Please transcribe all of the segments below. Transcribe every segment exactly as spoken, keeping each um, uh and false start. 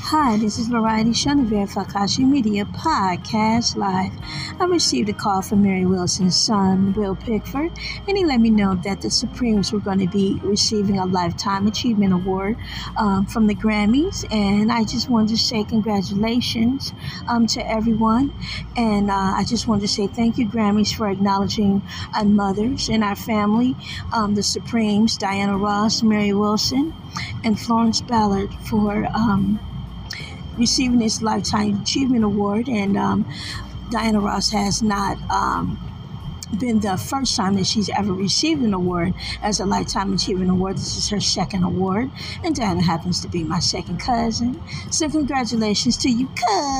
Hi, this is Variety Shunavere for Akashi Media Podcast Live. I received a call from Mary Wilson's son, Will Pickford, and he let me know that the Supremes were going to be receiving a Lifetime Achievement Award um, from the Grammys, and I just wanted to say congratulations um, to everyone, and uh, I just wanted to say thank you, Grammys, for acknowledging our mothers and our family, um, the Supremes, Diana Ross, Mary Wilson, and Florence Ballard for um, receiving this Lifetime Achievement Award. And um, Diana Ross has not um, been the first time that she's ever received an award as a Lifetime Achievement Award. This is her second award, and Diana happens to be my second cousin. So congratulations to you,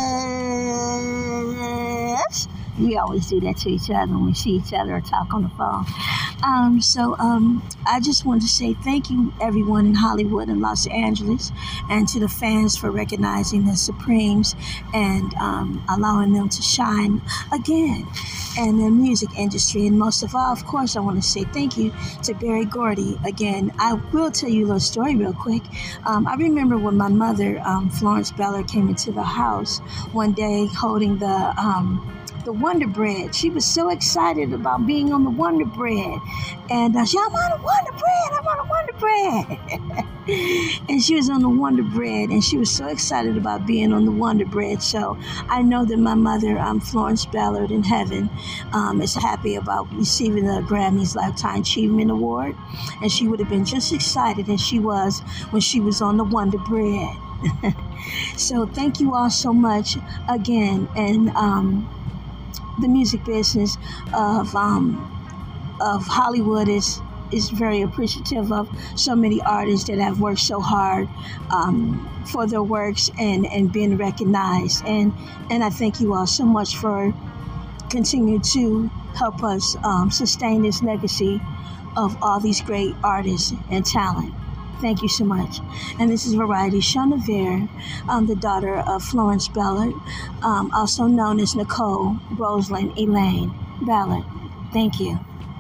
cuz. We always do that to each other when we see each other or talk on the phone. Um, so um, I just wanted to say thank you, everyone in Hollywood and Los Angeles, and to the fans for recognizing the Supremes and um, allowing them to shine again in the music industry. And most of all, of course, I want to say thank you to Berry Gordy again. I will tell you a little story real quick. Um, I remember when my mother, um, Florence Ballard, came into the house one day holding the um, the Wonder Bread. She was so excited about being on the Wonder Bread. And uh, she, I'm on the Wonder Bread, I'm on the Wonder Bread. And she was on the Wonder Bread, and she was so excited about being on the Wonder Bread. So I know that my mother, um, Florence Ballard in heaven, um, is happy about receiving the Grammys Lifetime Achievement Award. And she would have been just excited as she was when she was on the Wonder Bread. So thank you all so much again. And um, the music business of um, of Hollywood is is very appreciative of so many artists that have worked so hard um, for their works and, and been recognized. And and I thank you all so much for continuing to help us um, sustain this legacy of all these great artists and talent. Thank you so much. And this is Variety Shunavere, um, the daughter of Florence Ballard, um, also known as Nicole Rosalind Elaine Ballard. Thank you.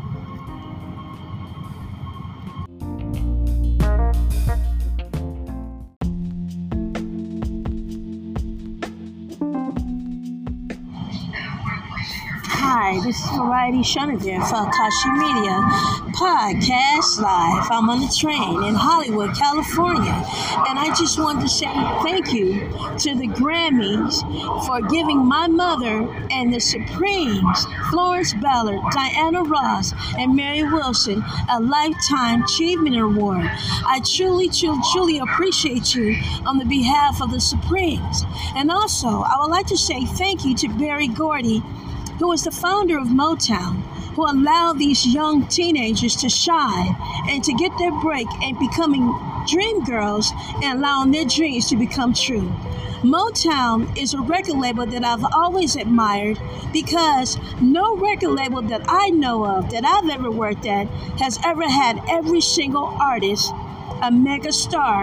Hi, this is Variety Shunavere for Akashi Media Podcast Live. I'm on the train in Hollywood, California, and I just wanted to say thank you to the Grammys for giving my mother and the Supremes, Florence Ballard, Diana Ross, and Mary Wilson, a Lifetime Achievement Award. I truly, truly, truly appreciate you on the behalf of the Supremes. And also, I would like to say thank you to Berry Gordy, who was the founder of Motown, who allowed these young teenagers to shine and to get their break and becoming dream girls and allowing their dreams to become true. Motown is a record label that I've always admired because no record label that I know of that I've ever worked at has ever had every single artist a mega star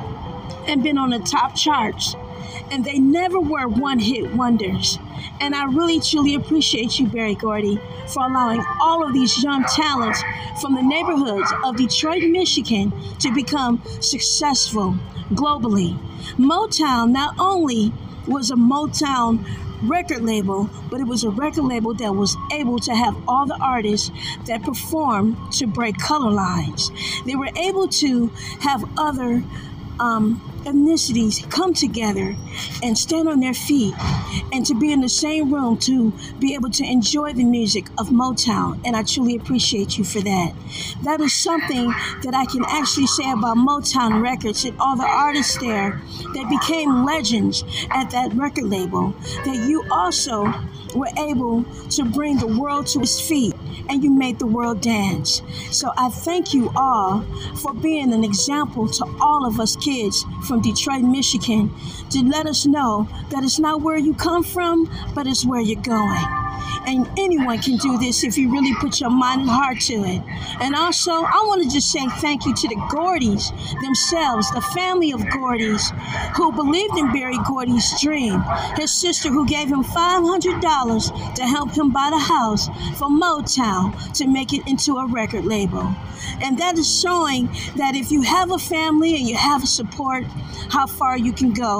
and been on the top charts. And they never were one-hit wonders. And I really, truly appreciate you, Berry Gordy, for allowing all of these young talents from the neighborhoods of Detroit, Michigan, to become successful globally. Motown not only was a Motown record label, but it was a record label that was able to have all the artists that performed to break color lines. They were able to have other um, ethnicities come together and stand on their feet and to be in the same room to be able to enjoy the music of Motown. And I truly appreciate you for that. That is something that I can actually say about Motown Records and all the artists there that became legends at that record label, that you also were able to bring the world to its feet and you made the world dance. So I thank you all for being an example to all of us kids from Detroit, Michigan, to let us know that it's not where you come from, but it's where you're going. And anyone can do this if you really put your mind and heart to it. And also, I want to just say thank you to the Gordys themselves, the family of Gordys, who believed in Berry Gordy's dream. His sister who gave him five hundred dollars to help him buy the house for Motown to make it into a record label. And that is showing that if you have a family and you have support, how far you can go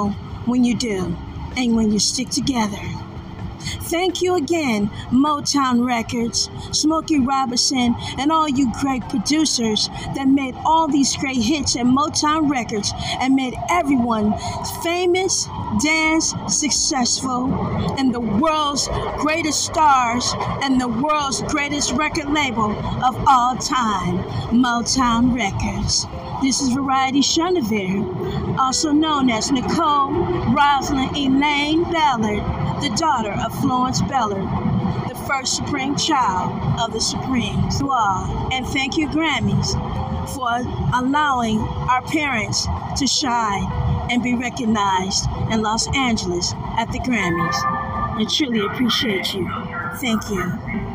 when you do and when you stick together. Thank you again, Motown Records, Smokey Robinson, and all you great producers that made all these great hits at Motown Records and made everyone famous, dance, successful, and the world's greatest stars and the world's greatest record label of all time, Motown Records. This is Variety Chenevert, also known as Nicole Rosalind Elaine Ballard, the daughter of Florence Ballard, the first Supreme child of the Supremes. You all, and thank you, Grammys, for allowing our parents to shine and be recognized in Los Angeles at the Grammys. I truly appreciate you. Thank you.